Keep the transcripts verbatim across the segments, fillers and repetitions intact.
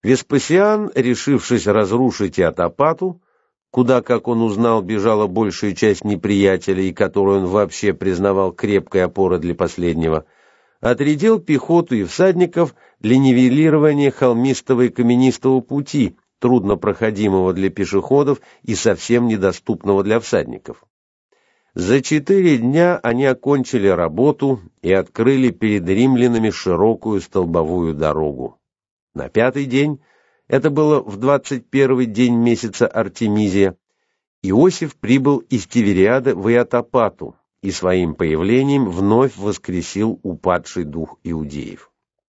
Веспасиан, решившись разрушить Иотопату, куда, как он узнал, бежала большая часть неприятелей, которую он вообще признавал крепкой опорой для последнего, отрядил пехоту и всадников для нивелирования холмистого и каменистого пути, труднопроходимого для пешеходов и совсем недоступного для всадников. За четыре дня они окончили работу и открыли перед римлянами широкую столбовую дорогу. На пятый день, это было в двадцать первый день месяца Артемизия, Иосиф прибыл из Тивериады в Иотопату и своим появлением вновь воскресил упадший дух иудеев.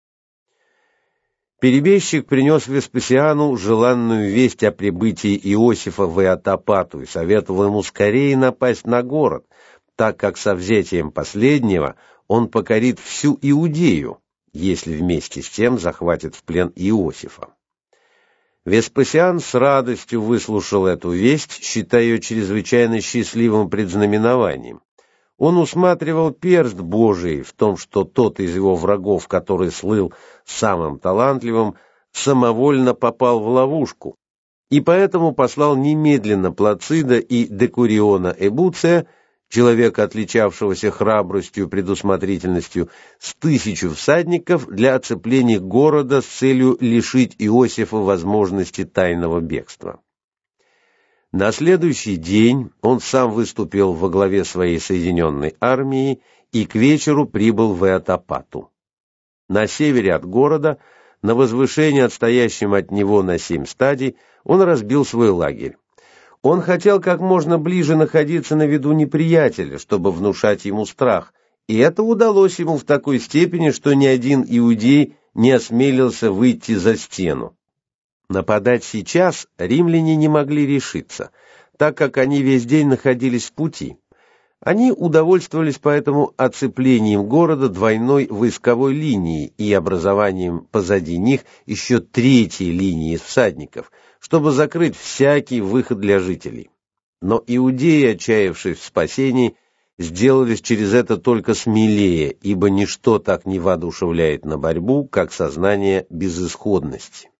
Перебежчик принес Веспасиану желанную весть о прибытии Иосифа в Иотопату и советовал ему скорее напасть на город, так как со взятием последнего он покорит всю Иудею, если вместе с тем захватит в плен Иосифа. Веспасиан с радостью выслушал эту весть, считая ее чрезвычайно счастливым предзнаменованием. Он усматривал перст Божий в том, что тот из его врагов, который слыл самым талантливым, самовольно попал в ловушку, и поэтому послал немедленно Плацида и Декуриона Эбуция, человека, отличавшегося храбростью и предусмотрительностью, с тысячу всадников для оцепления города с целью лишить Иосифа возможности тайного бегства. На следующий день он сам выступил во главе своей соединенной армии и к вечеру прибыл в Иотопату. На севере от города, на возвышении, отстоящем от него на семь стадий, он разбил свой лагерь. Он хотел как можно ближе находиться на виду неприятеля, чтобы внушать ему страх, и это удалось ему в такой степени, что ни один иудей не осмелился выйти за стену. Нападать сейчас римляне не могли решиться, так как они весь день находились в пути. Они удовольствовались поэтому оцеплением города двойной войсковой линией и образованием позади них еще третьей линии из всадников, чтобы закрыть всякий выход для жителей. Но иудеи, отчаявшись в спасении, сделались через это только смелее, ибо ничто так не воодушевляет на борьбу, как сознание безысходности.